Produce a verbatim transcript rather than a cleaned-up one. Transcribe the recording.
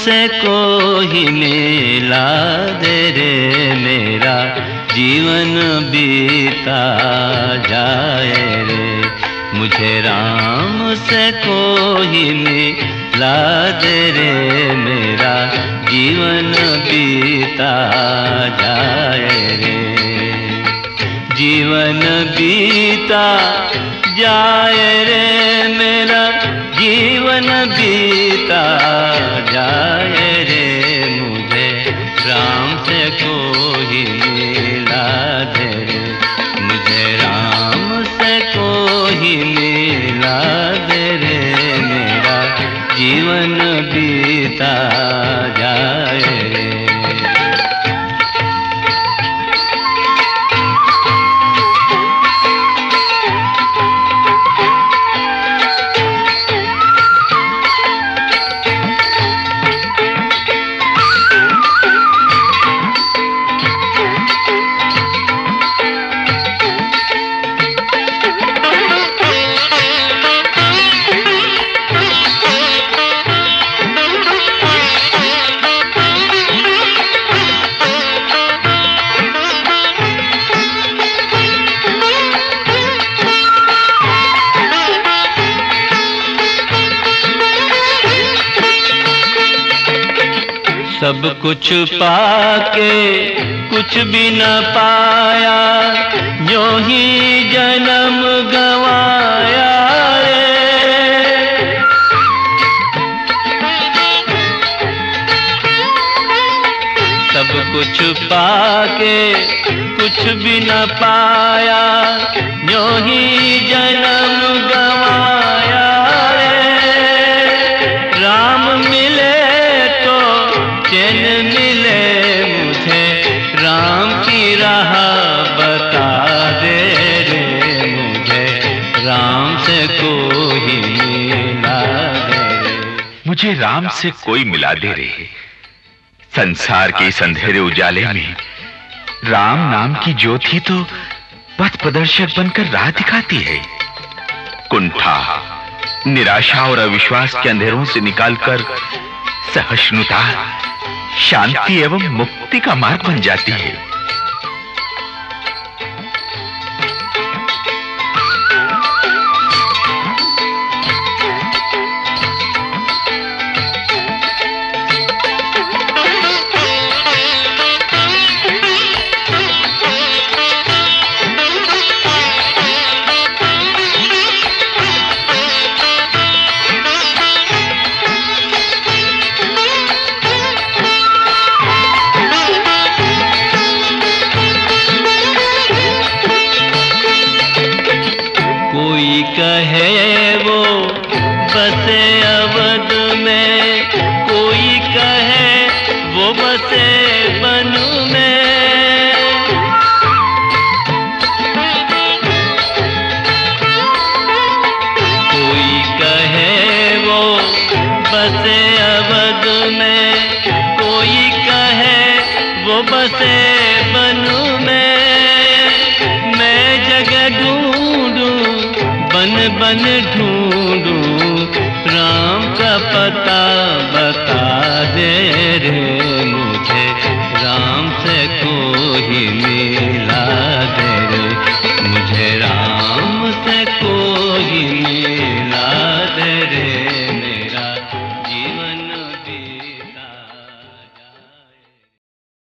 से कोई मिला दे रे, मेरा जीवन बीता जाए रे। मुझे राम से कोई मिला दे रे, मेरा जीवन बीता जाए रे। जीवन बीता जाए रे, मेरा जीवन बीता जाए रे। मुझे राम से कोई मिला दे रे, मुझे राम से कोई मिला दे रे, मेरा जीवन बीता जाए रे। सब कुछ पाके कुछ भी न पाया, जो ही जन्म गवाया रे। सब कुछ पाके कुछ भी न पाया, जो ही जन्म गवाया रे। राम मिले चैन मिले मुझे, राम की राह बता दे रे। मुझे राम से कोई मिला दे रे, मुझे राम से कोई मिला दे रे। संसार के इस अंधेरे उजाले में राम नाम की ज्योति तो पथ प्रदर्शक बनकर राह दिखाती है। कुंठा, निराशा और अविश्वास के अंधेरों से निकालकर सहिष्णुता, शांति एवं मुक्ति का मार्ग बन जाती है। कहे वो बसे अवध में, कोई कहे वो बसे बन में। कोई कहे वो बसे अवध में, कोई कहे वो बसे बन में। मैं जगह ढूंढूं बन बन ढूंढूं, राम का पता बता दे रे।